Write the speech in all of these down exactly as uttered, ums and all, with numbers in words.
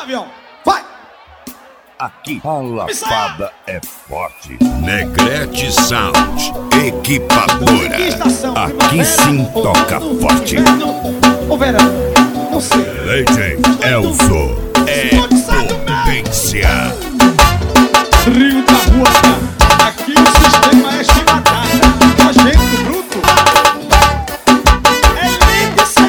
avião, vai! Aqui a lapada é forte. Negrete Sound, equipadora. Aqui sim toca forte. O verão, não sei. Leite Elzo é potência. Rio da Rua, aqui o sistema é chibatada. Nojento, bruto. É lindo esse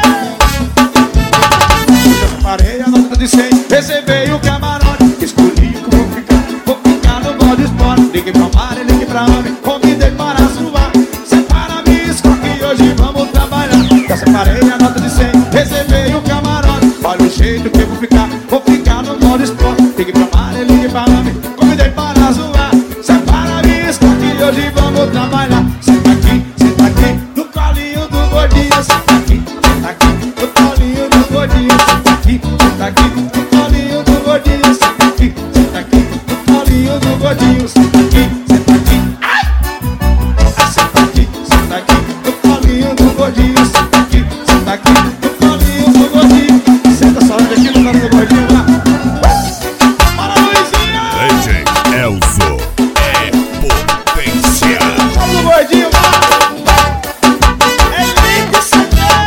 eu parei a nota de cem, reservei o camarote, escolhi como vou ficar, vou ficar no modo esporte. Liguei pra mar e liguei pra homem, convidei para zoar. Separa bisco que hoje vamos trabalhar. Já separei a nota de cem, reservei o camarote. Olha o jeito que eu vou ficar, vou ficar no modo esporte. Liguei pra mar e liguei pra homem, convidei para zoar. Separa bisco que hoje vamos trabalhar. Senta aqui, senta aqui, no colinho do gordinho. Senta aqui, senta aqui, no colinho do gordinho. Senta aqui, senta aqui, no colinho do gordinho. Senta aqui, senta aqui, no colinho do gordinho. Senta aqui, senta aqui, ai! Senta aqui, senta aqui, no colinho do gordinho. Senta aqui, senta aqui, no colinho do gordinho. Senta só aqui no colinho do gordinho lá. Bora, Luizinho! Leite Elzo é potência. Vamos no gordinho lá! É lindo esse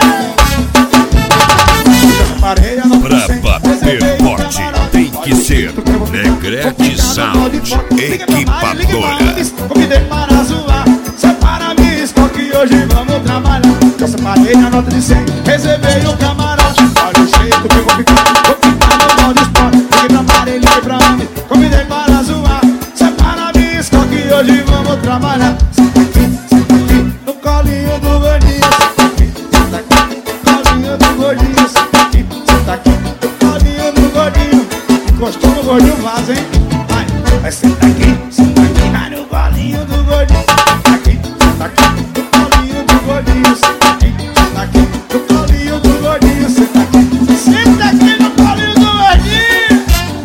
parei a nota Pra de cem, bater reservei o forte camarote. tem que ser Negrete Sound, equipadora. Convidei para zoar. Separa bisco que hoje vamos trabalhar. Já separei a nota de cem, reservei o camarote. Olha o jeito que eu vou ficar, vou ficar no modo esporte. Liguei pra mar e liguei pra homem, convidei para zoar. Separa bisco que hoje vamos trabalhar. Senta aqui, senta aqui, no colinho do gordinho. Senta aqui, senta aqui, no colinho do gordinho. Senta aqui, senta aqui, no colinho do gordinho. Encostou no gordinho, vaza, hein? Vai, vai, senta aqui, senta aqui, vai no colinho do gordinho. Senta aqui, senta aqui, no colinho do gordinho. Senta aqui, senta aqui, no colinho do gordinho. Senta aqui, senta aqui no colinho do gordinho.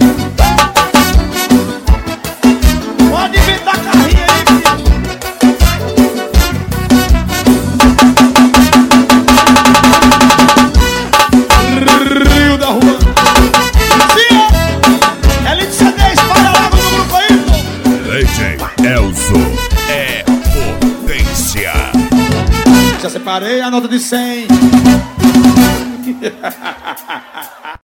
Pode inventar carrinha aí, filho. Rio da Rua. Sim, é lindo C D, espalha logo no grupo aí. Leite Elzo é potência. Já separei a nota de cem.